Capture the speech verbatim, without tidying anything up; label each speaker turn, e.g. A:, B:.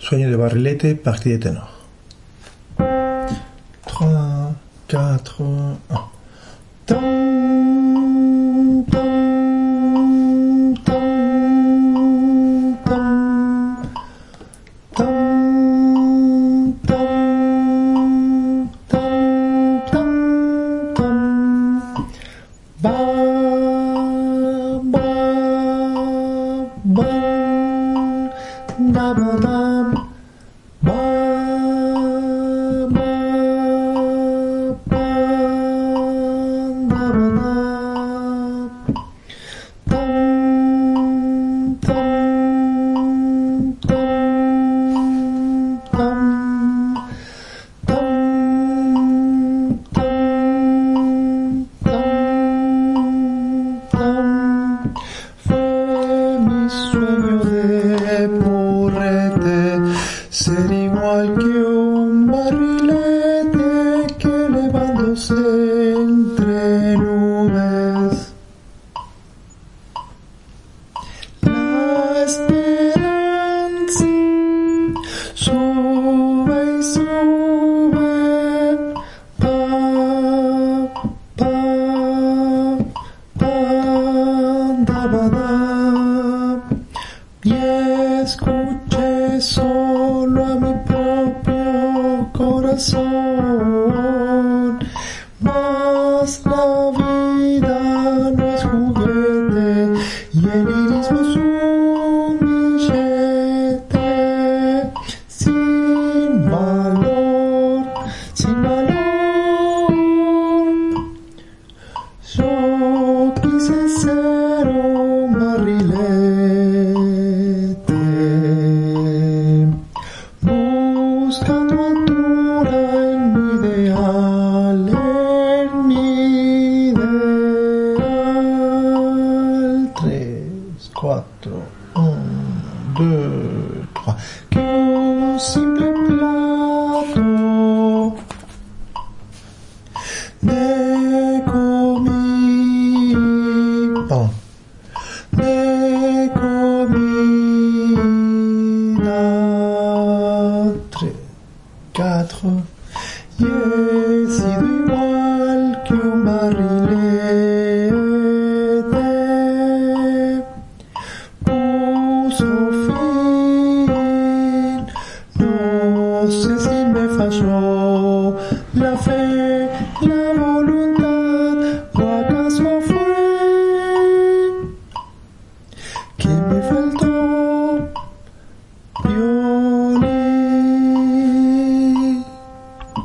A: Sueño de barrilete, partie de ténor. trois, quatre, un. Tam, tam, tam, tam, tam, tam, tam, tam, tam. Ba, ba, ba, da, ba, da, ba, ba, ba, da, ba, da. Tam, tam, tam, tam, tam, tam, tam, tam. Fue mi sueño de porrete ser igual que un barrilete que elevándose entre nubes. La esperanza sube y sube, pa, pa, pa, da, ba, da. Y escuché solo a mi propio corazón, mas la vida no es juguete y el lirismo es un billete sin valor, sin valor. Yo quise ser un barrilete, buscando altura en mi ideal, en mi ideal. Tres, cuatro, un, deux, trois. Que un simple plato de comida, pardon, de comida. Tres, quatre. Y he sido igual que un barrilete, puso fin, no sé si me falló.